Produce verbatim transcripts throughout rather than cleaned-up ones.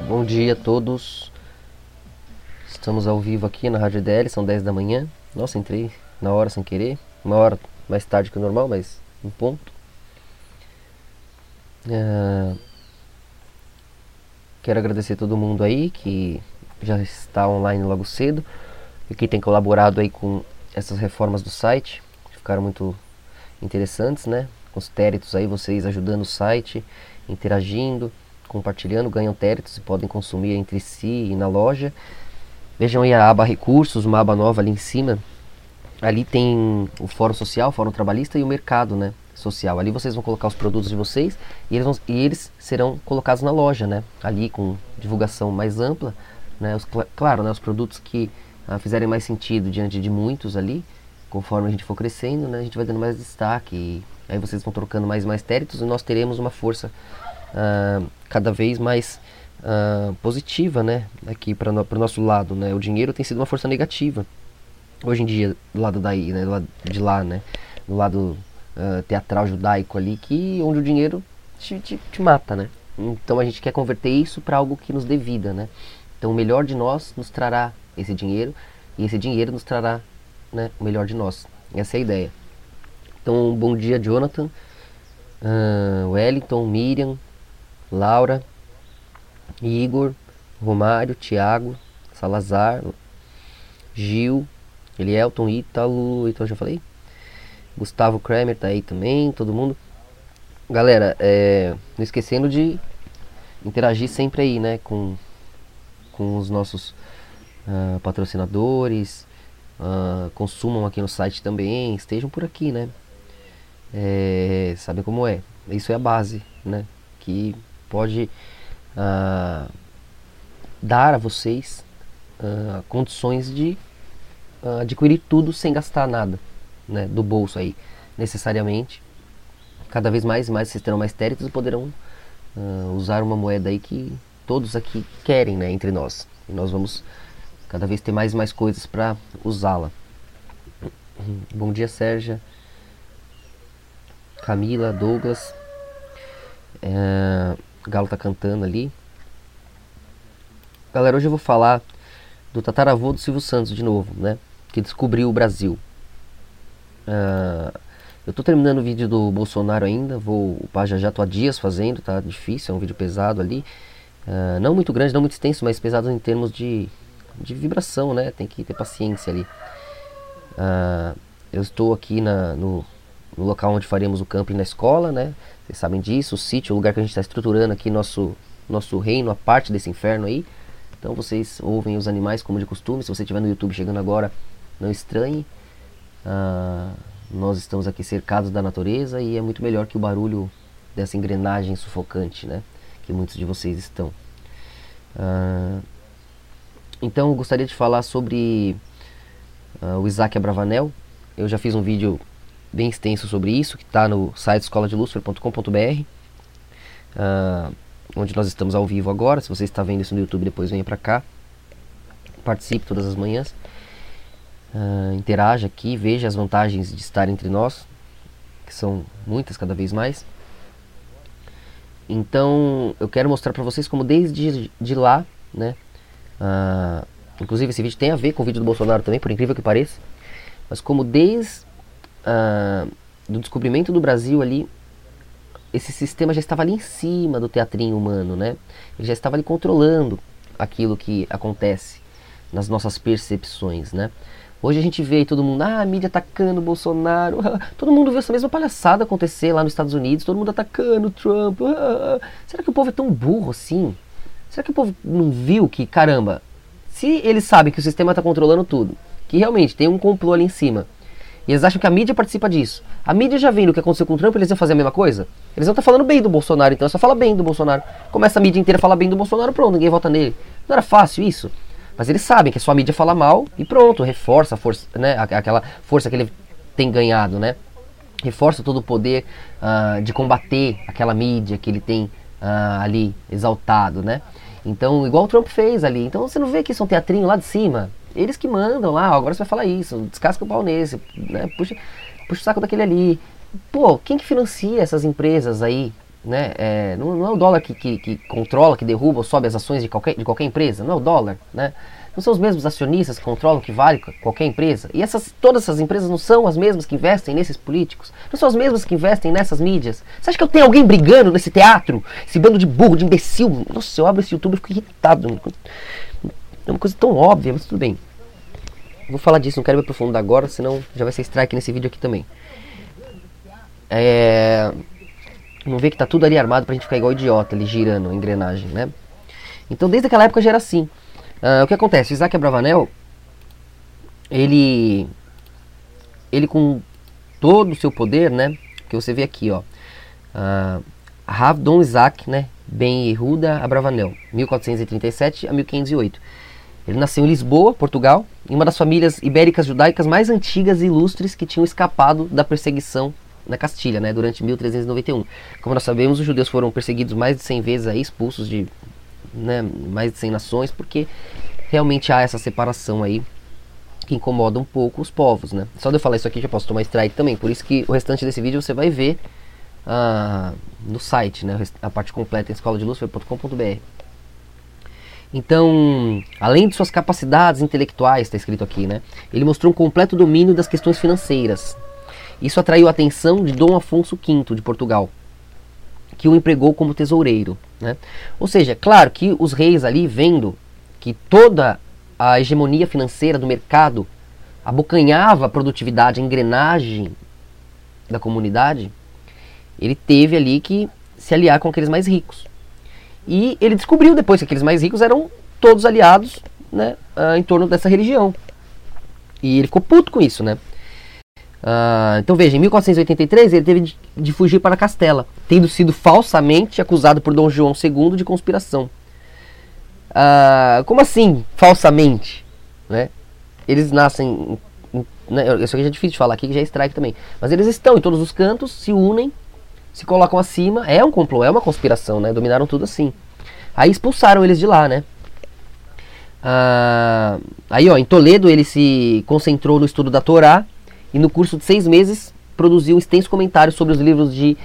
Bom dia a todos. Estamos ao vivo aqui na Rádio D L, são dez da manhã. Nossa, entrei na hora sem querer. Uma hora mais tarde que o normal, mas um ponto. Uh, quero agradecer a todo mundo aí que já está online logo cedo e que tem colaborado aí com essas reformas do site, que ficaram muito interessantes, né? Com os téritos aí, vocês ajudando o site, interagindo, compartilhando, ganham téritos e podem consumir entre si e na loja. Vejam aí a aba recursos, uma aba nova ali em cima. Ali tem o fórum social, o fórum trabalhista e o mercado, né, social. Ali vocês vão colocar os produtos de vocês e eles, vão, e eles serão colocados na loja, né, ali com divulgação mais ampla, né, os, claro, né, os produtos que ah, fizerem mais sentido diante de muitos ali, conforme a gente for crescendo, né, a gente vai dando mais destaque e aí vocês vão trocando mais e mais téritos e nós teremos uma força ah, cada vez mais ah, positiva, né, aqui para no, o nosso lado, né. O dinheiro tem sido uma força negativa hoje em dia do lado daí, né, do lado de lá, né, do lado uh, teatral judaico ali, que onde o dinheiro te, te, te mata, né. Então a gente quer converter isso para algo que nos dê vida, né. Então o melhor de nós nos trará esse dinheiro e esse dinheiro nos trará, né, o melhor de nós. Essa é a ideia. Então bom dia, Jonathan, uh, Wellington, Miriam, Laura, Igor, Romário, Thiago, Salazar, Gil, Elielton, Ítalo, então já falei. Gustavo Kramer tá aí também, todo mundo. Galera, é, não esquecendo de interagir sempre aí, né, com, com os nossos uh, patrocinadores. Uh, consumam aqui no site também, estejam por aqui, né. É, sabem como é, isso é a base, né, que pode uh, dar a vocês uh, condições de Uh, adquirir tudo sem gastar nada, né, do bolso aí, necessariamente. Cada vez mais e mais vocês terão mais téritos e poderão uh, usar uma moeda aí que todos aqui querem, né, entre nós. E nós vamos cada vez ter mais e mais coisas para usá-la. Bom dia, Sérgia, Camila, Douglas. Uh, Galo tá cantando ali. Galera, hoje eu vou falar do tataravô do Silvio Santos de novo, né, que descobriu o Brasil. Uh, eu tô terminando o vídeo do Bolsonaro ainda, vou upar já já, tô há dias fazendo, tá difícil, é um vídeo pesado ali, uh, não muito grande, não muito extenso, mas pesado em termos de, de vibração, né, tem que ter paciência ali. Uh, eu estou aqui na, no, no local onde faremos o camping na escola, né, vocês sabem disso, o sítio, o lugar que a gente está estruturando aqui, nosso, nosso reino, a parte desse inferno aí. Então vocês ouvem os animais como de costume. Se você estiver no YouTube chegando agora, não estranhe. Ah, nós estamos aqui cercados da natureza e é muito melhor que o barulho dessa engrenagem sufocante, né, que muitos de vocês estão. Ah, então eu gostaria de falar sobre ah, o Isaac Abravanel. Eu já fiz um vídeo bem extenso sobre isso, que está no site escola de lucifer ponto com ponto b r. Ah, onde nós estamos ao vivo agora. Se você está vendo isso no YouTube, depois venha para cá, participe todas as manhãs, uh, interaja aqui, veja as vantagens de estar entre nós, que são muitas cada vez mais. Então eu quero mostrar para vocês como desde de lá, né, uh, inclusive esse vídeo tem a ver com o vídeo do Bolsonaro também, por incrível que pareça, mas como desde uh, do descobrimento do Brasil ali, esse sistema já estava ali em cima do teatrinho humano, né? Ele já estava ali controlando aquilo que acontece nas nossas percepções, né? Hoje a gente vê aí todo mundo, ah, a mídia atacando o Bolsonaro, todo mundo viu essa mesma palhaçada acontecer lá nos Estados Unidos, todo mundo atacando o Trump, ah, será que o povo é tão burro assim? Será que o povo não viu que, caramba, se eles sabem que o sistema está controlando tudo, que realmente tem um complô ali em cima, e eles acham que a mídia participa disso. A mídia já vendo o que aconteceu com o Trump, eles iam fazer a mesma coisa? Eles vão estar falando bem do Bolsonaro, então só fala bem do Bolsonaro. Começa a mídia inteira a falar bem do Bolsonaro, pronto, ninguém vota nele. Não era fácil isso? Mas eles sabem que a sua mídia fala mal e pronto, reforça a força, né, aquela força que ele tem ganhado, né? Reforça todo o poder uh, de combater aquela mídia que ele tem uh, ali exaltado, né? Então, igual o Trump fez ali. Então você não vê que isso é um teatrinho lá de cima? Eles que mandam lá, agora você vai falar isso, descasca o pau nesse, né? Puxa, puxa o saco daquele ali. Pô, quem que financia essas empresas aí né? É, não, não é o dólar que, que, que controla, que derruba ou sobe as ações de qualquer, de qualquer empresa, não é o dólar, né? Não são os mesmos acionistas que controlam o que vale qualquer empresa. E essas, todas essas empresas não são as mesmas que investem nesses políticos, não são as mesmas que investem nessas mídias. Você acha que eu tenho alguém brigando nesse teatro? Esse bando de burro, de imbecil? Nossa, eu abro esse YouTube e fico irritado. É uma coisa tão óbvia, mas tudo bem. Vou falar disso, não quero me aprofundar agora, senão já vai ser strike nesse vídeo aqui também. É... Vamos ver que tá tudo ali armado pra gente ficar igual idiota, ali girando a engrenagem, né? Então desde aquela época já era assim. Uh, o que acontece? O Isaac Abravanel, ele, ele com todo o seu poder, né? Que você vê aqui, ó. Uh, Rav Dom Isaac, né? Ben Yehuda Abravanel, mil quatrocentos e trinta e sete a mil quinhentos e oito. Ele nasceu em Lisboa, Portugal, em uma das famílias ibéricas judaicas mais antigas e ilustres que tinham escapado da perseguição na Castilha, né? Durante mil trezentos e noventa e um. Como nós sabemos, os judeus foram perseguidos mais de cem vezes, aí, expulsos de... Né, mais de cem nações, porque realmente há essa separação aí que incomoda um pouco os povos, né? Só de eu falar isso aqui já posso tomar strike também, por isso que o restante desse vídeo você vai ver uh, no site, né? A parte completa em escola de lucifer ponto com ponto b r. Então, além de suas capacidades intelectuais, está escrito aqui, né? Ele mostrou um completo domínio das questões financeiras. Isso atraiu a atenção de Dom Afonso quinto de Portugal, que o empregou como tesoureiro, né? Ou seja, claro que os reis ali, vendo que toda a hegemonia financeira do mercado abocanhava a produtividade, a engrenagem da comunidade, ele teve ali que se aliar com aqueles mais ricos. E ele descobriu depois que aqueles mais ricos eram todos aliados, né, em torno dessa religião. E ele ficou puto com isso, né? Uh, então veja, em mil quatrocentos e oitenta e três ele teve de, de fugir para Castela, tendo sido falsamente acusado por Dom João segundo de conspiração. Uh, como assim, falsamente? Né? Eles nascem... Né, isso aqui já é difícil de falar aqui, que já é strike também. Mas eles estão em todos os cantos, se unem, se colocam acima. É um complô, é uma conspiração, né? Dominaram tudo assim. Aí expulsaram eles de lá, né? Uh, aí, ó, em Toledo ele se concentrou no estudo da Torá, e no curso de seis meses produziu um extenso comentário sobre os livros de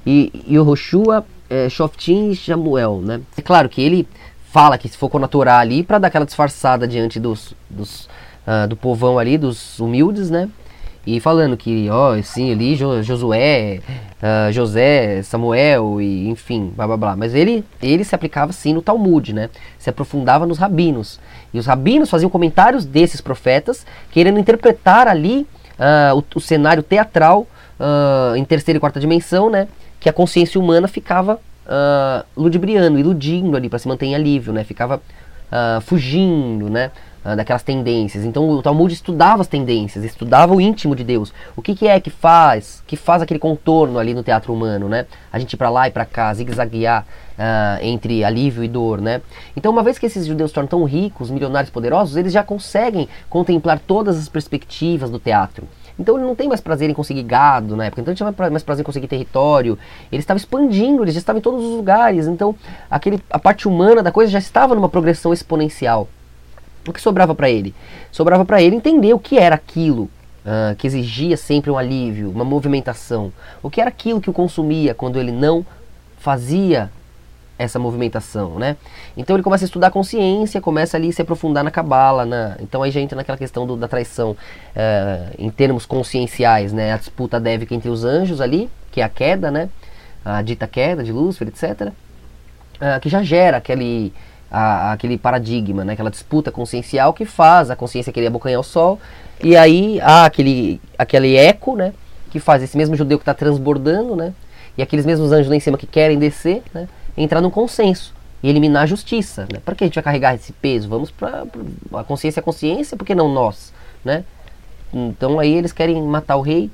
Yehoshua, eh, Shoftim e Samuel, né? É claro que ele fala que se focou na Torá ali para dar aquela disfarçada diante dos, dos, uh, do povão ali, dos humildes, né? E falando que, ó, sim, ali jo, Josué, uh, José, Samuel e enfim, blá blá blá. Mas ele, ele se aplicava sim no Talmud, né? Se aprofundava nos rabinos. E os rabinos faziam comentários desses profetas, querendo interpretar ali Uh, o, o cenário teatral uh, em terceira e quarta dimensão, né, que a consciência humana ficava uh, ludibriando, iludindo ali para se manter em alívio, né, ficava uh, fugindo, né, uh, daquelas tendências. Então o Talmud estudava as tendências, estudava o íntimo de Deus. O que, que é que faz, que faz aquele contorno ali no teatro humano, né? A gente ir para lá e para cá, zigue-zaguear uh, entre alívio e dor, né? Então, uma vez que esses judeus se tornam tão ricos, milionários, poderosos, eles já conseguem contemplar todas as perspectivas do teatro. Então ele não tem mais prazer em conseguir gado na época, então ele tinha mais prazer em conseguir território, ele estava expandindo, ele já estava em todos os lugares, então aquele, a parte humana da coisa já estava numa progressão exponencial. O que sobrava para ele? Sobrava para ele entender o que era aquilo uh, que exigia sempre um alívio, uma movimentação. O que era aquilo que o consumia quando ele não fazia essa movimentação, né? Então ele começa a estudar a consciência, começa ali a se aprofundar na cabala, na... então aí já entra naquela questão do, da traição uh, em termos conscienciais, né? A disputa dévica entre os anjos ali, que é a queda, né? A dita queda de Lúcifer, etcétera. Uh, que já gera aquele, a, aquele paradigma, né? Aquela disputa consciencial que faz a consciência querer abocanhar o sol, e aí há aquele, aquele eco, né? Que faz esse mesmo judeu que está transbordando, né? E aqueles mesmos anjos lá em cima que querem descer, né? Entrar num consenso e eliminar a justiça, né? Para que a gente vai carregar esse peso? Vamos para a consciência, a consciência, por que não nós, né? Então aí eles querem matar o rei,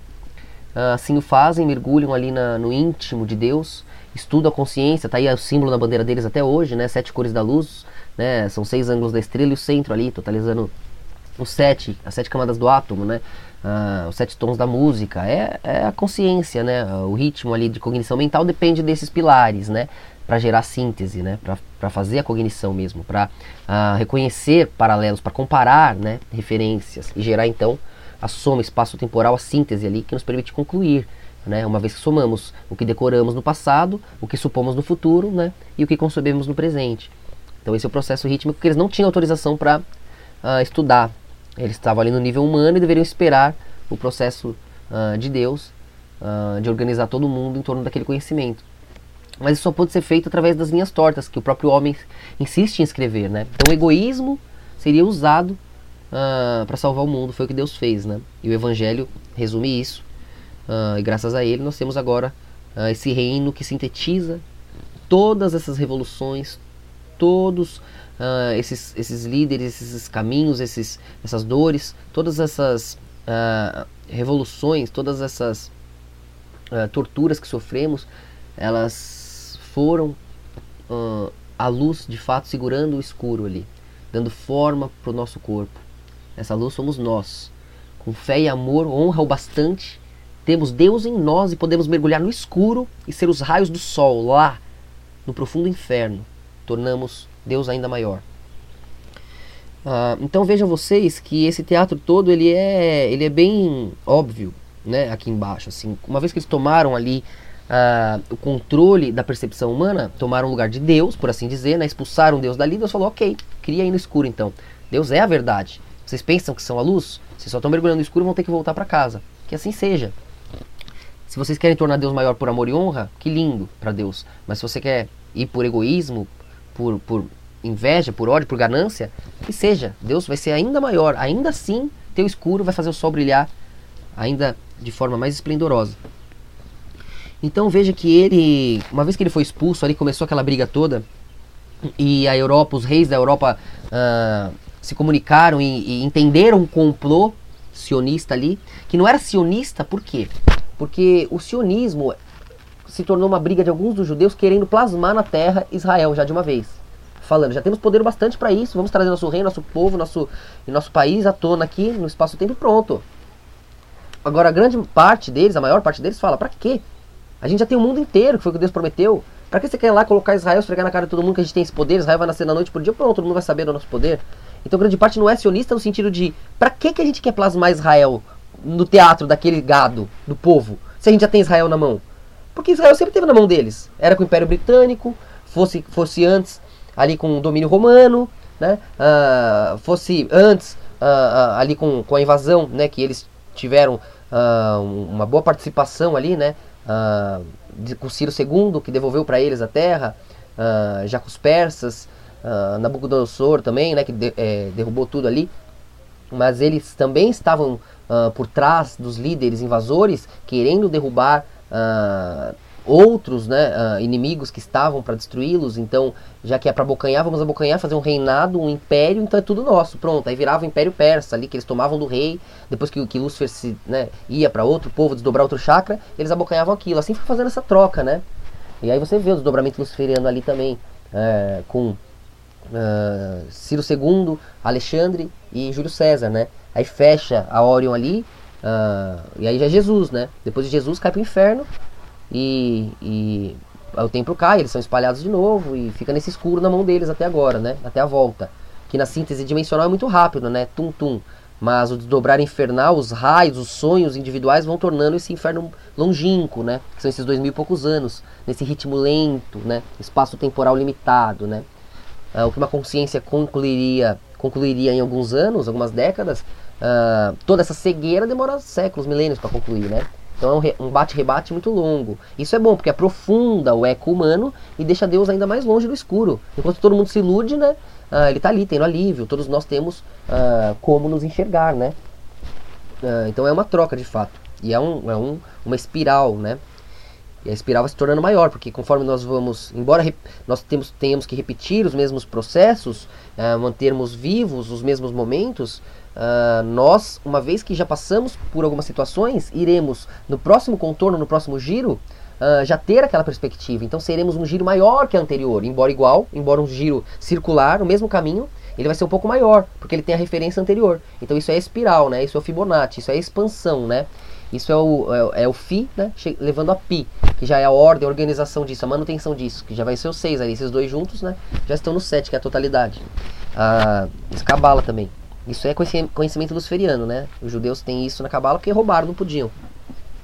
assim o fazem, mergulham ali na, no íntimo de Deus, estudam a consciência, tá aí o símbolo na bandeira deles até hoje, né? Sete cores da luz, né? São seis ângulos da estrela e o centro ali, totalizando os sete, as sete camadas do átomo, né? Uh, os sete tons da música, é, é a consciência, né? O ritmo ali de cognição mental depende desses pilares, né? Para gerar síntese, né? Para fazer a cognição mesmo, para uh, reconhecer paralelos, para comparar, né? Referências e gerar então a soma espaço-temporal, a síntese ali que nos permite concluir né? Uma vez que somamos o que decoramos no passado, o que supomos no futuro, né? E o que concebemos no presente. Então esse é o processo rítmico que eles não tinham autorização para uh, estudar. Eles estavam ali no nível humano e deveriam esperar o processo uh, de Deus, uh, de organizar todo mundo em torno daquele conhecimento. Mas isso só pode ser feito através das linhas tortas, que o próprio homem insiste em escrever, né? Então o egoísmo seria usado uh, para salvar o mundo, foi o que Deus fez, né? E o Evangelho resume isso, uh, e graças a ele nós temos agora uh, esse reino que sintetiza todas essas revoluções, todos uh, esses, esses líderes, esses caminhos, esses, essas dores, todas essas uh, revoluções, todas essas uh, torturas que sofremos, elas foram uh, a luz de fato segurando o escuro ali, dando forma para o nosso corpo. Essa luz somos nós. Com fé e amor, honra o bastante, temos Deus em nós e podemos mergulhar no escuro e ser os raios do sol lá no profundo inferno. Tornamos Deus ainda maior. Uh, então vejam vocês que esse teatro todo ele é, ele é bem óbvio, né, aqui embaixo. Assim, uma vez que eles tomaram ali Uh, o controle da percepção humana, tomaram o lugar de Deus, por assim dizer, né? Expulsaram Deus dali. Deus falou, ok, cria aí no escuro então. Deus é a verdade. Vocês pensam que são a luz? Vocês só estão mergulhando no escuro e vão ter que voltar para casa. Que assim seja. Se vocês querem tornar Deus maior por amor e honra, que lindo para Deus. Mas se você quer ir por egoísmo, por, por inveja, por ódio, por ganância, que seja. Deus vai ser ainda maior. Ainda assim, teu escuro vai fazer o sol brilhar ainda de forma mais esplendorosa. Então veja que ele, uma vez que ele foi expulso, ali começou aquela briga toda, e a Europa, os reis da Europa uh, se comunicaram e, e entenderam um complô sionista ali, que não era sionista, por quê? Porque o sionismo se tornou uma briga de alguns dos judeus querendo plasmar na terra Israel já de uma vez. Falando, já temos poder bastante para isso, vamos trazer nosso reino, nosso povo, nosso, e nosso país à tona aqui, no espaço-tempo, pronto. Agora a grande parte deles, a maior parte deles fala, para quê? A gente já tem o mundo inteiro, que foi o que Deus prometeu. Pra que você quer ir lá colocar Israel, esfregar na cara de todo mundo que a gente tem esse poder? Israel vai nascer da noite por dia, pronto, todo mundo vai saber do nosso poder. Então grande parte não é sionista no sentido de, pra que, que a gente quer plasmar Israel no teatro daquele gado, do povo, se a gente já tem Israel na mão? Porque Israel sempre teve na mão deles. Era com o Império Britânico, fosse, fosse antes ali com o domínio romano, né? Uh, fosse antes uh, uh, ali com, com a invasão, né? Que eles tiveram uh, uma boa participação ali, né? Uh, de, com Ciro segundo, que devolveu para eles a terra, uh, já com os persas, uh, Nabucodonosor também, né, que de, é, derrubou tudo ali. Mas eles também estavam uh, por trás dos líderes invasores, querendo derrubar uh, outros, né, uh, inimigos que estavam para destruí-los. Então, já que é para abocanhar, vamos abocanhar, fazer um reinado, um império, então é tudo nosso, pronto. Aí virava o Império Persa ali, que eles tomavam do rei, depois que, que Lúcifer se, né, ia para outro povo, desdobrar outro chakra, eles abocanhavam aquilo. Assim foi fazendo essa troca, né. E aí você vê o desdobramento luciferiano ali também, é, com uh, Ciro segundo, Alexandre e Júlio César, né. Aí fecha a Orion ali, uh, e aí já é Jesus, né. Depois de Jesus cai pro inferno, E, e o templo cai, eles são espalhados de novo e fica nesse escuro na mão deles até agora, né? Até a volta. Que na síntese dimensional é muito rápido, né? Tum tum. Mas o desdobrar infernal, os raios, os sonhos individuais vão tornando esse inferno longínquo, né? Que são esses dois mil e poucos anos, nesse ritmo lento, né? Espaço temporal limitado, né? Ah, o que uma consciência concluiria, concluiria em alguns anos, algumas décadas, ah, toda essa cegueira demora séculos, milênios para concluir, né? Então é um, um bate-rebate muito longo. Isso é bom, porque aprofunda o eco humano e deixa Deus ainda mais longe do escuro. Enquanto todo mundo se ilude, né, uh, ele está ali, tendo alívio. Todos nós temos uh, como nos enxergar, né? Uh, então é uma troca, de fato. E é, um, é um, uma espiral, né? E a espiral vai se tornando maior, porque conforme nós vamos... Embora nós temos, tenhamos que repetir os mesmos processos, uh, mantermos vivos os mesmos momentos... Uh, nós, uma vez que já passamos por algumas situações, iremos no próximo contorno, no próximo giro, uh, já ter aquela perspectiva. Então seremos um giro maior que a anterior, embora igual, embora um giro circular, o mesmo caminho, ele vai ser um pouco maior, porque ele tem a referência anterior. Então isso é espiral, né? Isso é o Fibonacci, isso é a expansão, né? Isso é o, é, é o Φ, né? Levando a Pi, que já é a ordem, a organização disso, a manutenção disso, que já vai ser o seis ali, esses dois juntos, né? Já estão no sete, que é a totalidade. Uh, isso Cabala também. Isso é conhecimento luciferiano, né? Os judeus têm isso na Cabala porque roubaram, não podiam.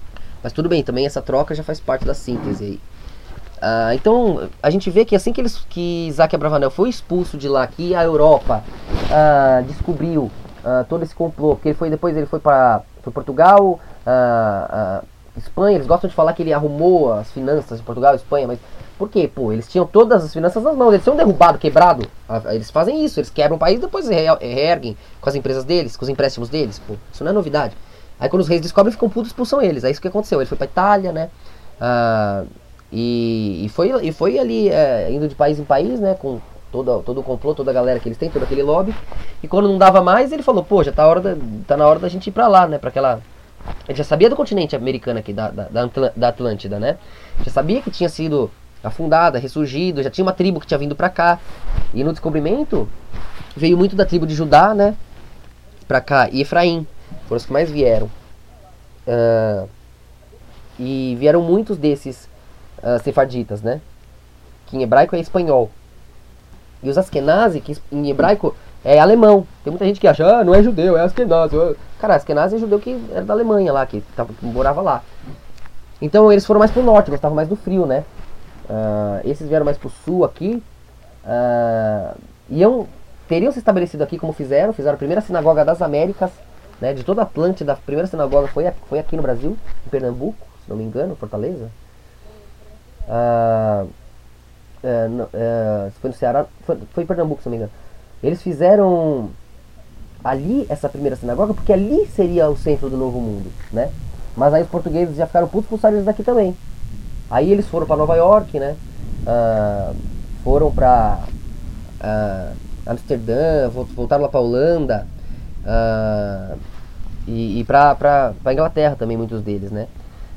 Mas tudo bem, também essa troca já faz parte da síntese aí. Ah, então, a gente vê que assim que, eles, que Isaac Abravanel foi expulso de lá, que a Europa ah, descobriu ah, todo esse complô, porque ele foi, depois ele foi para Portugal, ah, ah, Espanha, eles gostam de falar que ele arrumou as finanças de Portugal e Espanha, mas por quê? Pô, eles tinham todas as finanças nas mãos, eles tinham derrubado, quebrado, eles fazem isso, eles quebram o país e depois reerguem com as empresas deles, com os empréstimos deles, pô, isso não é novidade. Aí quando os reis descobrem, ficam putos e expulsam eles, é isso que aconteceu, ele foi pra Itália, né, ah, e, e, foi, e foi ali, é, indo de país em país, né, com todo, todo o complô, toda a galera que eles têm, todo aquele lobby, e quando não dava mais, ele falou, pô, já tá, hora da, tá na hora da gente ir pra lá, né, pra aquela... Ele já sabia do continente americano aqui, da, da, da Atlântida, né? Já sabia que tinha sido afundada, ressurgido, já tinha uma tribo que tinha vindo pra cá. E no descobrimento, veio muito da tribo de Judá, né? Pra cá, e Efraim, foram os que mais vieram. Uh, e vieram muitos desses uh, sefarditas, né? Que em hebraico é espanhol. E os Askenazi, que em hebraico é alemão. Tem muita gente que acha, ah, não é judeu, é Askenazi. Cara, Askenazi é judeu que era da Alemanha lá, que, tava, que morava lá. Então eles foram mais pro norte, gostavam mais do frio, né? Uh, esses vieram mais pro sul aqui. Uh, iam, teriam se estabelecido aqui como fizeram. Fizeram a primeira sinagoga das Américas, né? De toda a Atlântida. A primeira sinagoga foi, foi aqui no Brasil, em Pernambuco, se não me engano, Fortaleza. Uh, uh, no, uh, foi no Ceará, foi, foi em Pernambuco, se não me engano. Eles fizeram ali essa primeira sinagoga, porque ali seria o centro do Novo Mundo, né? Mas aí os portugueses já ficaram putos, expulsaram eles daqui também. Aí eles foram para Nova York, né? Uh, foram para uh, Amsterdã, voltaram lá para Holanda uh, e, e para Inglaterra também, muitos deles, né?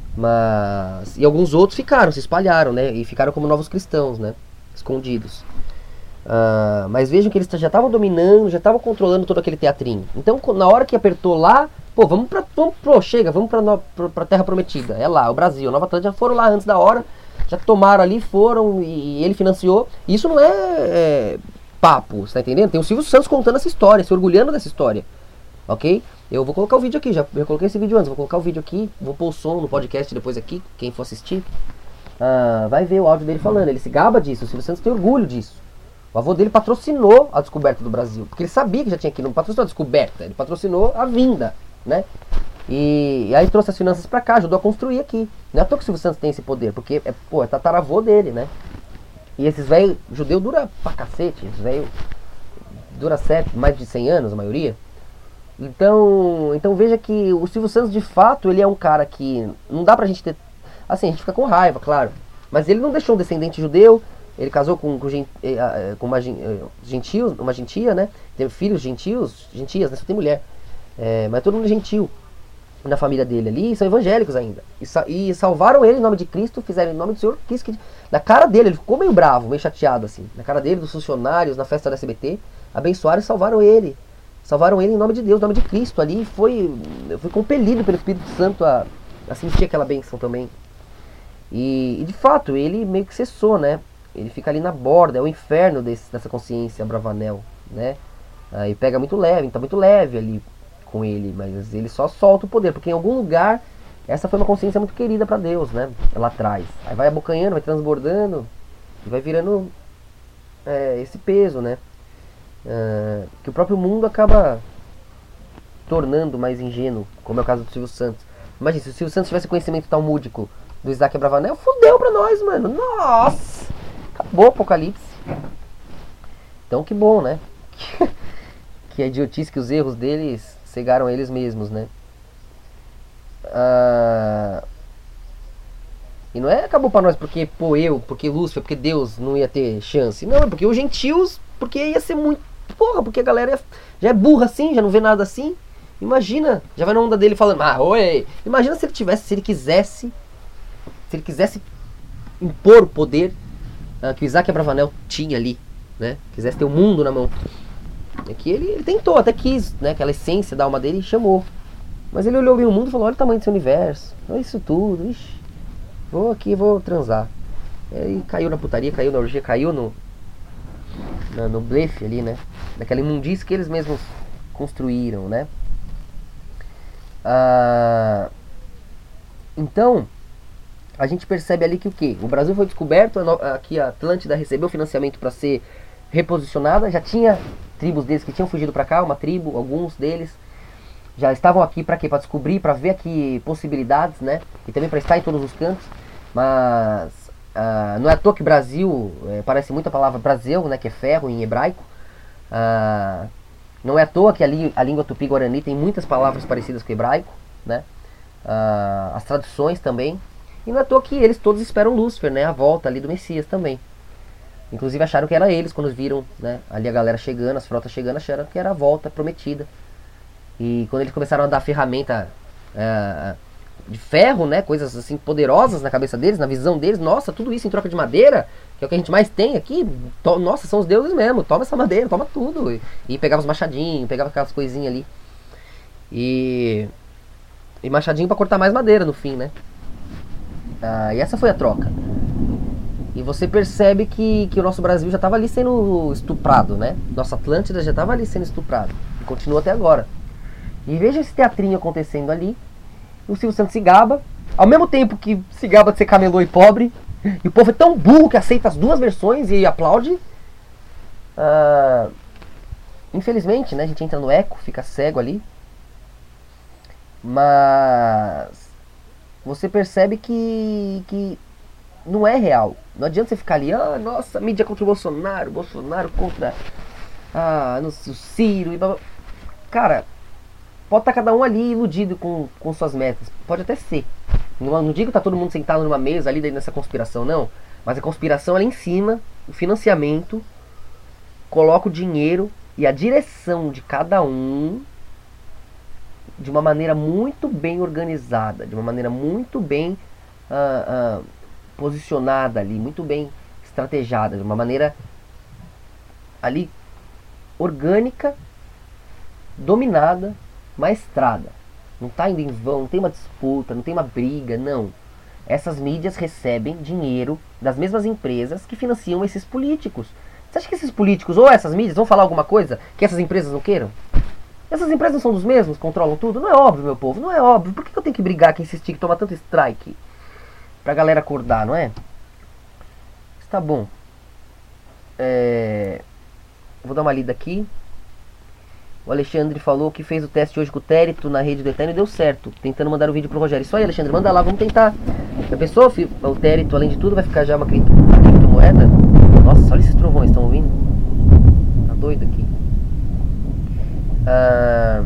Mas e alguns outros ficaram, se espalharam, né? E ficaram como novos cristãos, né? Escondidos. Uh, mas vejam que eles já estavam dominando, já estavam controlando todo aquele teatrinho. Então, na hora que apertou lá, pô, vamos pra, vamos pro, chega, vamos pra, no, pra, pra Terra Prometida. É lá, o Brasil, Nova Atlântica, já foram lá antes da hora, já tomaram ali, foram, e, e ele financiou. E isso não é, é papo, você tá entendendo? Tem o Silvio Santos contando essa história, se orgulhando dessa história, ok? Eu vou colocar o vídeo aqui, já eu coloquei esse vídeo antes, vou colocar o vídeo aqui, vou pôr o som no podcast depois aqui, quem for assistir, uh, vai ver o áudio dele falando, ele se gaba disso, o Silvio Santos tem orgulho disso. O avô dele patrocinou a descoberta do Brasil, porque ele sabia que já tinha aqui, não patrocinou a descoberta, ele patrocinou a vinda, né? E, e aí trouxe as finanças pra cá, ajudou a construir aqui. Não é à toa que o Silvio Santos tem esse poder, porque é, pô, é tataravô dele, né? E esses velhos, judeu dura pra cacete, esses velhos dura sete, mais de cem anos, a maioria. Então, então veja que o Silvio Santos, de fato, ele é um cara que não dá pra gente ter... Assim, a gente fica com raiva, claro, mas ele não deixou um descendente judeu. Ele casou com, com, com uma, gentil, uma gentia, né? Teve filhos gentios, gentias, né? Só tem mulher. É, mas todo mundo é gentil na família dele ali, e são evangélicos ainda. E, e salvaram ele em nome de Cristo, fizeram em nome do Senhor. Quis que, na cara dele, ele ficou meio bravo, meio chateado assim. Na cara dele, dos funcionários, na festa da S B T, abençoaram e salvaram ele. Salvaram ele em nome de Deus, em nome de Cristo ali. Foi, foi compelido pelo Espírito Santo a, a sentir aquela bênção também. E, e de fato, ele meio que cessou, né? Ele fica ali na borda, é o inferno desse, dessa consciência Abravanel, né? Aí pega muito leve, tá muito leve ali com ele, mas ele só solta o poder, porque em algum lugar essa foi uma consciência muito querida para Deus, né? Lá atrás. Aí vai abocanhando, vai transbordando e vai virando é, esse peso, né? É, que o próprio mundo acaba tornando mais ingênuo, como é o caso do Silvio Santos. Imagina, se o Silvio Santos tivesse conhecimento talmúdico do Isaac Abravanel, fudeu pra nós, mano. Nossa! Acabou o apocalipse. Então que bom, né? Que a idiotice, que os erros deles cegaram eles mesmos, né? Ah, e não é acabou pra nós porque, pô, eu, porque Lúcifer, porque Deus não ia ter chance. Não, é porque os gentios, porque ia ser muito... Porra, porque a galera já é burra assim, já não vê nada assim. Imagina, já vai na onda dele falando, ah, oi. Imagina se ele tivesse, se ele quisesse, se ele quisesse impor o poder uh, que o Isaac Abravanel tinha ali, né? Quisesse ter o mundo na mão. É que ele, ele tentou, até quis, né? Aquela essência da alma dele e chamou. Mas ele olhou bem o mundo e falou, olha o tamanho desse universo, olha isso tudo, ixi, vou aqui, vou transar. E aí caiu na putaria, caiu na orgia, caiu no, no, no blefe ali, né? Naquela imundície que eles mesmos construíram, né? Ah, Então, a gente percebe ali que o quê? O Brasil foi descoberto, aqui a Atlântida recebeu financiamento para ser reposicionada, já tinha tribos deles que tinham fugido para cá, uma tribo, alguns deles já estavam aqui para quê? Para descobrir, para ver aqui possibilidades, né? E também para estar em todos os cantos. Mas uh, não é à toa que Brasil, é, parece muito a palavra Brasil, né? Que é ferro em hebraico. Uh, não é à toa que a, li, a língua tupi-guarani tem muitas palavras parecidas com o hebraico, né? Uh, as traduções também. E não é à toa que eles todos esperam Lúcifer, né? A volta ali do Messias também. Inclusive acharam que era eles quando viram, né? Ali a galera chegando, as frotas chegando, acharam que era a volta prometida. E quando eles começaram a dar ferramenta é, de ferro, né, coisas assim poderosas na cabeça deles, na visão deles, nossa, tudo isso em troca de madeira, que é o que a gente mais tem aqui, to, nossa, são os deuses mesmo, toma essa madeira, toma tudo. E, e pegava os machadinhos, pegava aquelas coisinhas ali. E, e machadinho pra cortar mais madeira no fim, né. Ah, e essa foi a troca. E você percebe que, que o nosso Brasil já estava ali sendo estuprado, né. Nossa Atlântida já estava ali sendo estuprado. E continua até agora. E veja esse teatrinho acontecendo ali. O Silvio Santos se gaba. Ao mesmo tempo que se gaba de ser camelô e pobre. E o povo é tão burro que aceita as duas versões e aplaude. Uh, infelizmente, né? A gente entra no eco, fica cego ali. Mas você percebe que, que não é real. Não adianta você ficar ali, ah, nossa, mídia contra o Bolsonaro, Bolsonaro contra ah, não sei, o Ciro. E blá, blá. Cara, pode estar cada um ali iludido com, com suas metas. Pode até ser. Não, não digo que tá todo mundo sentado numa mesa ali nessa conspiração, não. Mas a conspiração ali em cima, o financiamento, coloca o dinheiro e a direção de cada um de uma maneira muito bem organizada, de uma maneira muito bem uh, uh, posicionada ali, muito bem estrategada, de uma maneira ali orgânica, dominada, maestrada. Não está indo em vão, não tem uma disputa, não tem uma briga, não. Essas mídias recebem dinheiro das mesmas empresas que financiam esses políticos. Você acha que esses políticos ou essas mídias vão falar alguma coisa que essas empresas não queiram? Essas empresas não são dos mesmos, controlam tudo? Não é óbvio, meu povo, não é óbvio. Por que eu tenho que brigar, que insistir, que tomar tanto strike? Pra galera acordar, não é? Está bom. É... Vou dar uma lida aqui. O Alexandre falou que fez o teste hoje com o Térito na rede do Eterno e deu certo. Tentando mandar o vídeo pro Rogério. Isso aí, Alexandre, manda lá, vamos tentar. A pessoa, o Térito, além de tudo, vai ficar já uma cripto, uma criptomoeda. Nossa, olha esses trovões, estão ouvindo? Tá doido aqui. Ah...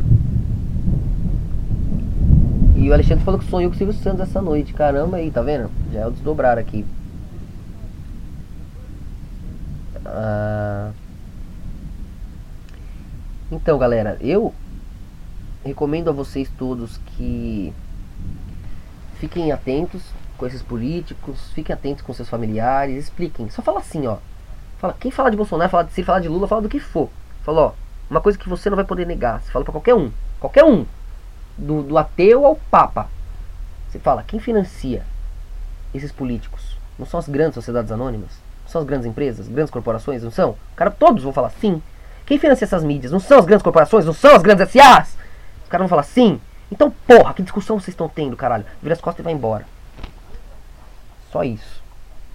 E o Alexandre falou que sonhou com o Silvio Santos essa noite. Caramba aí, tá vendo? Já é o desdobrar aqui. Ah... Então, galera, eu recomendo a vocês todos que fiquem atentos com esses políticos, fiquem atentos com seus familiares, expliquem. Só fala assim, ó. Fala, quem fala de Bolsonaro, fala de Ciro, fala de Lula, fala do que for. Fala, ó, uma coisa que você não vai poder negar. Você fala pra qualquer um, qualquer um, do, do ateu ao papa. Você fala, quem financia esses políticos? Não são as grandes sociedades anônimas? Não são as grandes empresas, grandes corporações? Não são? Cara, todos vão falar sim. Quem financia essas mídias? Não são as grandes corporações? Não são as grandes S As? Os caras vão falar sim. Então, porra, que discussão vocês estão tendo, caralho? Vira as costas e vai embora. Só isso.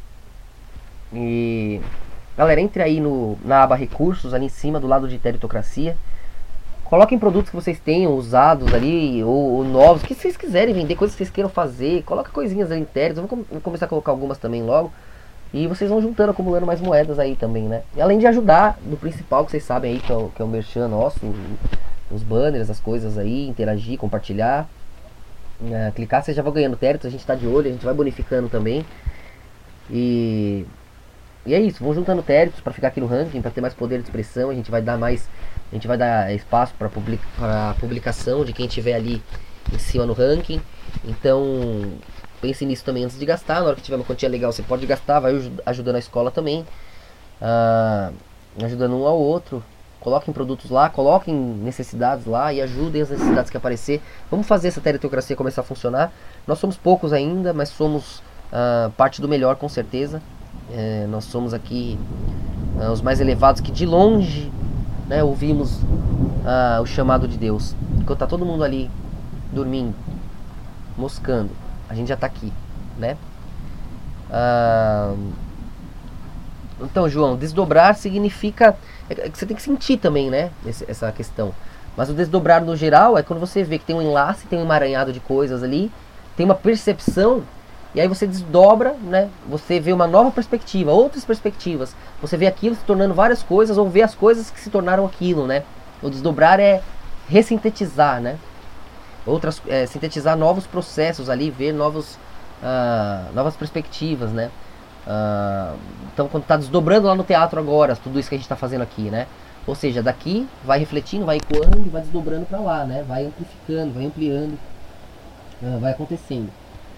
E... Galera, entre aí no, na aba recursos, ali em cima, do lado de teritocracia. Coloquem produtos que vocês tenham usados ali, ou, ou novos, que vocês quiserem vender, coisas que vocês queiram fazer. Coloca coisinhas ali internas. Eu vou, com, vou começar a colocar algumas também logo. E vocês vão juntando, acumulando mais moedas aí também, né? E além de ajudar no principal, que vocês sabem aí, que é o, que é o merchan nosso, os banners, as coisas aí, interagir, compartilhar. É, clicar, vocês já vão ganhando térito, a gente tá de olho, a gente vai bonificando também. E... E é isso, vão juntando téritos para ficar aqui no ranking, para ter mais poder de expressão, a gente vai dar mais... A gente vai dar espaço para public, publicação de quem tiver ali em cima no ranking. Então... Pense nisso também antes de gastar. Na hora que tiver uma quantia legal você pode gastar. Vai ajudando a escola também, ah, ajudando um ao outro. Coloquem produtos lá, coloquem necessidades lá e ajudem as necessidades que aparecer. Vamos fazer essa teritocracia começar a funcionar. Nós somos poucos ainda, mas somos ah, parte do melhor, com certeza. É, nós somos aqui ah, os mais elevados, que de longe, né, ouvimos ah, o chamado de Deus. Enquanto tá todo mundo ali dormindo, moscando, A gente já está aqui, né? Ah, então, João, desdobrar significa... É que você tem que sentir também, né? Esse, essa questão. Mas o desdobrar no geral é quando você vê que tem um enlace, tem um emaranhado de coisas ali, tem uma percepção, e aí você desdobra, né? Você vê uma nova perspectiva, outras perspectivas. Você vê aquilo se tornando várias coisas, ou vê as coisas que se tornaram aquilo, né? O desdobrar é ressintetizar, né? Outras, é, sintetizar novos processos ali, ver novos, uh, novas perspectivas, né? Uh, então, quando está desdobrando lá no teatro agora, tudo isso que a gente está fazendo aqui, né? Ou seja, daqui vai refletindo, vai ecoando e vai desdobrando para lá, né? Vai amplificando, vai ampliando, uh, vai acontecendo.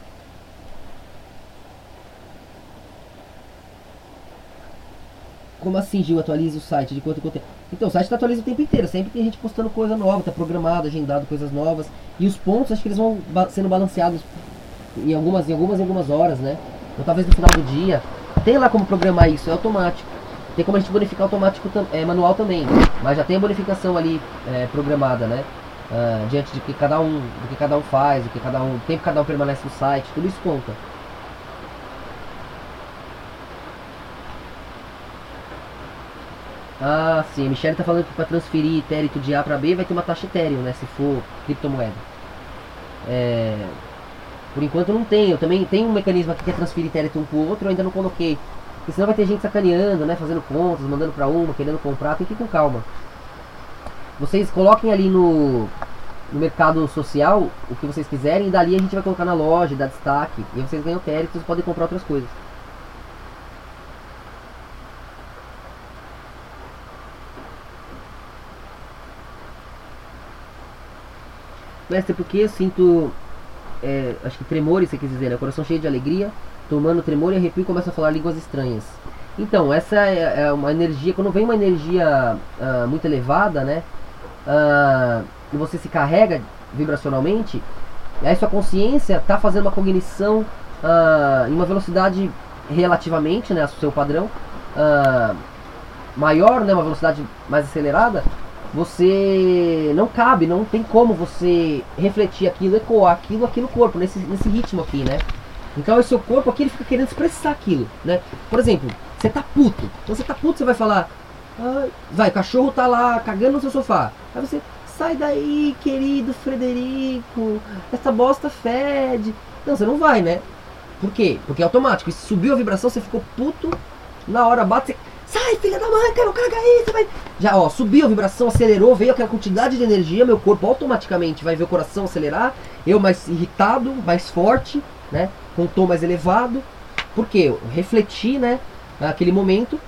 Como assim, Gil, atualiza o site de quanto em quanto tempo? Então, o site está atualizando o tempo inteiro, sempre tem gente postando coisa nova, tá programado, agendado coisas novas. E os pontos, acho que eles vão ba sendo balanceados em algumas, em algumas, em algumas horas, né? Ou talvez no final do dia. Tem lá como programar isso, é automático. Tem como a gente bonificar automático, é, manual também. Mas já tem a bonificação ali é, programada, né? Uh, diante de que cada um, do que cada um faz, do que cada um, o tempo que cada um permanece no site, tudo isso conta. Ah, sim, a Michelle tá falando que para transferir Etérito de A para B vai ter uma taxa Ethereum, né? Se for criptomoeda. É... Por enquanto não tem, eu também tenho um mecanismo aqui que é transferir Etérito um pro outro, eu ainda não coloquei. Porque senão vai ter gente sacaneando, né? Fazendo contas, mandando para uma, querendo comprar, tem que ir com calma. Vocês coloquem ali no, no mercado social o que vocês quiserem e dali a gente vai colocar na loja, dar destaque. E aí vocês ganham Etéritos e podem comprar outras coisas. Mestre, porque eu sinto, é, acho que tremores, você quis dizer, né? Coração cheio de alegria, tomando tremor e arrepio e começa a falar línguas estranhas. Então, essa é, é uma energia, quando vem uma energia uh, muito elevada, né? Uh, e você se carrega vibracionalmente, aí sua consciência está fazendo uma cognição uh, em uma velocidade relativamente, né, ao seu padrão, uh, maior, né, uma velocidade mais acelerada. Você não cabe, não tem como você refletir aquilo, ecoar aquilo aqui no corpo, nesse, nesse ritmo aqui, né? Então o seu corpo aqui ele fica querendo expressar aquilo, né? Por exemplo, você tá puto. Quando você tá puto, você vai falar, ah, vai, o cachorro tá lá cagando no seu sofá. Aí você, sai daí, querido Frederico, essa bosta fede. Não, você não vai, né? Por quê? Porque é automático. Se subiu a vibração, você ficou puto, na hora bate, você... Sai, filha da mãe, cara, caga aí, você vai... Já, ó, subiu a vibração, acelerou, veio aquela quantidade de energia, meu corpo automaticamente vai ver o coração acelerar, eu mais irritado, mais forte, né, com um tom mais elevado. Por quê? Eu refleti, né, aquele momento,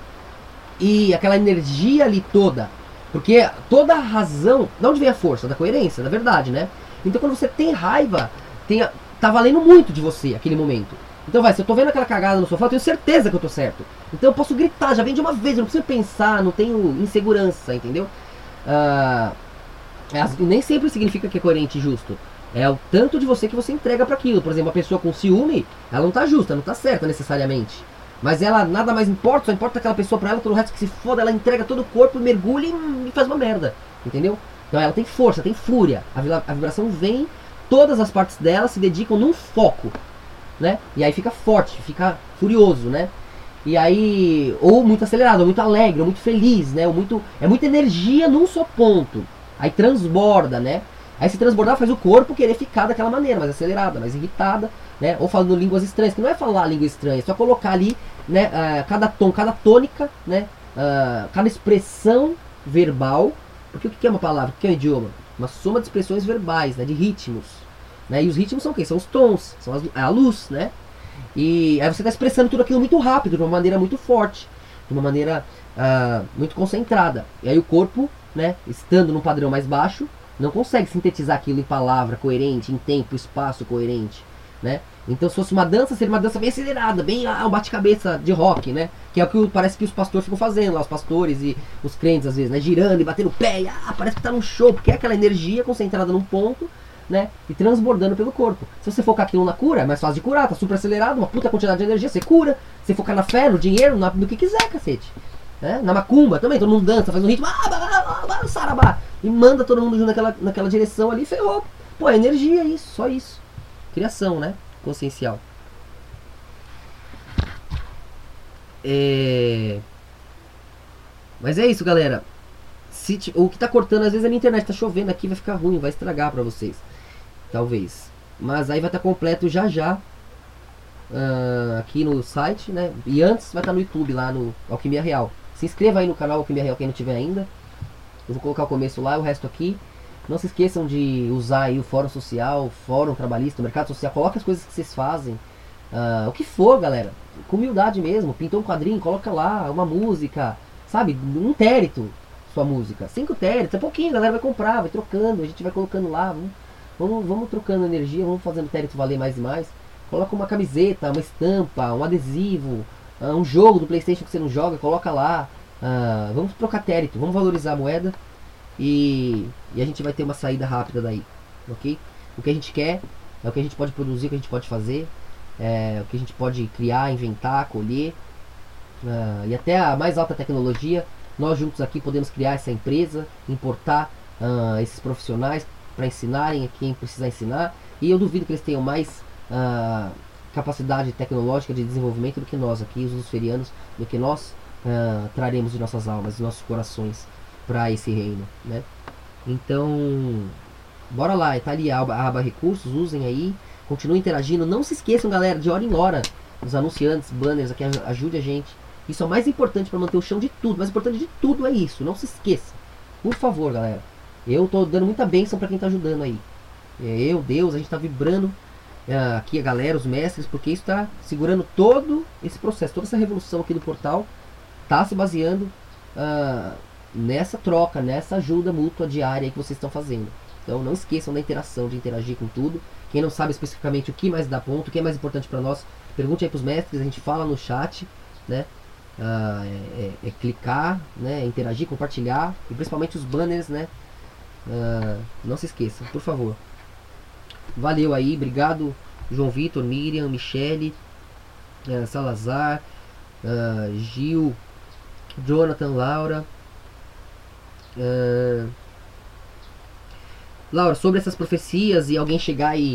e aquela energia ali toda, porque toda a razão, de onde vem a força? Da coerência, da verdade, né? Então quando você tem raiva, tem a, tá valendo muito de você aquele momento. Então vai, se eu tô vendo aquela cagada no sofá, eu tenho certeza que eu tô certo. Então eu posso gritar, já vem de uma vez, eu não preciso pensar, não tenho insegurança, entendeu? Ah, é, nem sempre significa que é coerente e justo. É o tanto de você que você entrega para aquilo. Por exemplo, uma pessoa com ciúme, ela não tá justa, não tá certa necessariamente. Mas ela nada mais importa, só importa aquela pessoa pra ela, todo o resto que se foda, ela entrega todo o corpo, mergulha e faz uma merda, entendeu? Então ela tem força, tem fúria, a vibração vem, todas as partes dela se dedicam num foco, né? E aí fica forte, fica furioso, né? E aí, ou muito acelerado, ou muito alegre, ou muito feliz, né? Ou muito, é muita energia num só ponto. Aí transborda, né? Aí se transbordar faz o corpo querer ficar daquela maneira, mais acelerada, mais irritada, né? Ou falando línguas estranhas, que não é falar língua estranha, é só colocar ali, né? Uh, cada tom, cada tônica, né? Uh, cada expressão verbal. Porque o que é uma palavra? O que é um idioma? Uma soma de expressões verbais, né? De ritmos. Né? E os ritmos são o quê? São os tons, são as, a luz, né? E aí você está expressando tudo aquilo muito rápido, de uma maneira muito forte, de uma maneira uh, muito concentrada. E aí o corpo, né, estando num padrão mais baixo, não consegue sintetizar aquilo em palavra coerente, em tempo, espaço coerente, né? Então se fosse uma dança, seria uma dança bem acelerada, bem ah, um bate-cabeça de rock, né? Que é o que parece que os pastores ficam fazendo lá, os pastores e os crentes às vezes, né? Girando e batendo o pé, e, ah, parece que tá num show, porque é aquela energia concentrada num ponto, né, e transbordando pelo corpo. Se você focar aquilo na cura, é mais fácil de curar, tá super acelerado, uma puta quantidade de energia, você cura. Se focar na fé, no dinheiro, na, no que quiser, cacete. Né? Na macumba também, todo mundo dança, faz um ritmo, ah, sarabá, e manda todo mundo junto naquela, naquela direção ali, ferrou. Pô, é energia isso, só isso. Criação, né? consciencial. É... Mas é isso, galera. Se t... O que tá cortando, às vezes, é a minha internet. Tá chovendo aqui, vai ficar ruim, vai estragar pra vocês. Talvez. Mas aí vai estar completo já já. Uh, aqui no site, né? E antes vai estar no YouTube, lá no Alquimia Real. Se inscreva aí no canal Alquimia Real, quem não tiver ainda. Eu vou colocar o começo lá e o resto aqui. Não se esqueçam de usar aí o fórum social, o fórum trabalhista, o mercado social. Coloque as coisas que vocês fazem. Uh, o que for, galera. Com humildade mesmo. Pintou um quadrinho, coloca lá uma música. Sabe? Um térito. Sua música. Cinco téritos. É pouquinho, a galera vai comprar, vai trocando. A gente vai colocando lá. Vamos, vamos, vamos trocando energia. Vamos fazendo o térito valer mais e mais. Coloca uma camiseta, uma estampa, um adesivo. Uh, um jogo do PlayStation que você não joga. Coloca lá. Uh, vamos trocar térito. Vamos valorizar a moeda. E, e a gente vai ter uma saída rápida daí. Ok? O que a gente quer é o que a gente pode produzir, o que a gente pode fazer. É, o que a gente pode criar, inventar, colher. Uh, e até a mais alta tecnologia. Nós juntos aqui podemos criar essa empresa, importar uh, esses profissionais para ensinarem a quem precisar ensinar. E eu duvido que eles tenham mais uh, capacidade tecnológica de desenvolvimento do que nós aqui, os luciferianos, do que nós uh, traremos de nossas almas, de nossos corações para esse reino, né? Então, bora lá, tá ali a aba, a aba recursos, usem aí, continuem interagindo. Não se esqueçam, galera, de hora em hora, os anunciantes, banners aqui, ajude a gente. Isso é o mais importante para manter o chão de tudo. O mais importante de tudo é isso. Não se esqueça. Por favor, galera. Eu tô dando muita bênção para quem tá ajudando aí. Eu, Deus, a gente tá vibrando uh, aqui a galera, os mestres, porque isso tá segurando todo esse processo. Toda essa revolução aqui do portal tá se baseando uh, nessa troca, nessa ajuda mútua diária que vocês estão fazendo. Então não esqueçam da interação, de interagir com tudo. Quem não sabe especificamente o que mais dá ponto, o que é mais importante para nós, pergunte aí pros mestres, a gente fala no chat, né? Uh, é, é, é clicar, né, interagir, compartilhar e principalmente os banners, né? Uh, não se esqueçam, por favor. Valeu aí, obrigado João Vitor, Miriam, Michele, uh, Salazar, uh, Gil, Jonathan, Laura. Uh, Laura, sobre essas profecias e alguém chegar e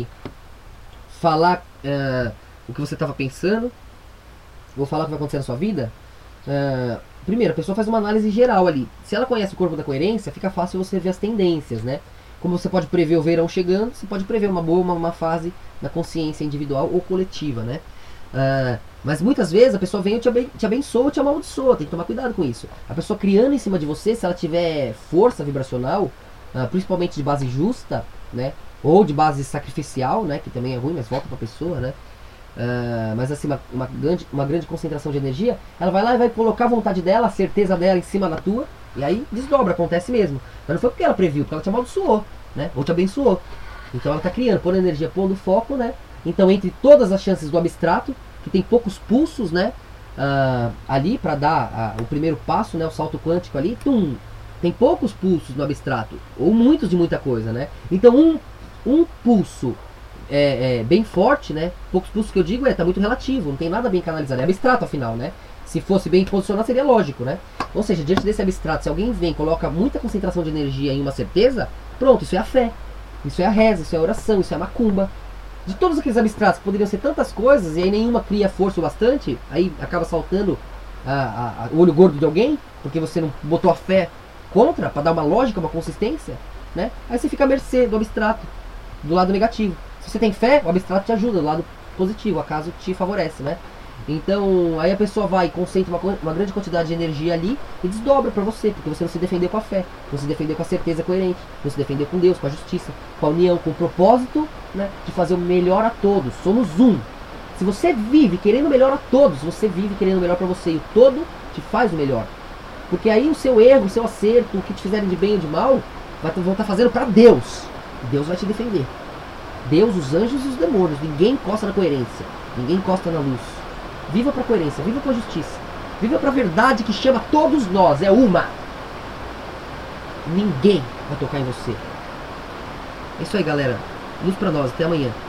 falar uh, o que você estava pensando, vou falar o que vai acontecer na sua vida. Uh, primeiro, a pessoa faz uma análise geral ali. Se ela conhece o corpo da coerência, fica fácil você ver as tendências, né? Como você pode prever o verão chegando, você pode prever uma boa, uma, uma fase na consciência individual ou coletiva, né? Uh, mas muitas vezes a pessoa vem e te, aben te abençoa ou te amaldiçoa, tem que tomar cuidado com isso. A pessoa criando em cima de você, se ela tiver força vibracional, uh, principalmente de base justa, né? Ou de base sacrificial, né? Que também é ruim, mas volta pra pessoa, né? Uh, mas assim, uma, uma, grande, uma grande concentração de energia, ela vai lá e vai colocar a vontade dela, a certeza dela em cima da tua, e aí desdobra, acontece mesmo. Mas não foi porque ela previu, porque ela te amaldiçoou, né? Ou te abençoou. Então ela está criando, pondo energia, pondo foco, né? Então entre todas as chances do abstrato, que tem poucos pulsos, né? Uh, ali para dar uh, o primeiro passo, né? O salto quântico ali, tum, tem poucos pulsos no abstrato, ou muitos de muita coisa, né? Então um, um pulso É, é, bem forte, né? Poucos pulsos que eu digo é, tá muito relativo, não tem nada bem canalizado, é abstrato afinal, né? Se fosse bem posicionado seria lógico, né? Ou seja, diante desse abstrato, se alguém vem e coloca muita concentração de energia em uma certeza, pronto, isso é a fé, isso é a reza, isso é a oração, isso é a macumba. De todos aqueles abstratos que poderiam ser tantas coisas e aí nenhuma cria força o bastante, aí acaba saltando a, a, a, o olho gordo de alguém, porque você não botou a fé contra, para dar uma lógica, uma consistência, né? Aí você fica à mercê do abstrato, do lado negativo. Se você tem fé, o abstrato te ajuda do lado positivo, acaso te favorece, né? Então, aí a pessoa vai e concentra uma, uma grande quantidade de energia ali e desdobra pra você, porque você não se defendeu com a fé, não se defendeu com a certeza coerente, não se defendeu com Deus, com a justiça, com a união, com o propósito, né, de fazer o melhor a todos. Somos um. Se você vive querendo o melhor a todos, você vive querendo o melhor pra você, e o todo te faz o melhor. Porque aí o seu erro, o seu acerto, o que te fizerem de bem ou de mal, vai, vão estar fazendo pra Deus. Deus vai te defender. Deus, os anjos e os demônios. Ninguém encosta na coerência, ninguém encosta na luz. Viva pra coerência, viva pra justiça, viva pra verdade que chama todos nós, é uma. Ninguém vai tocar em você. É isso aí, galera. Luz pra nós, até amanhã.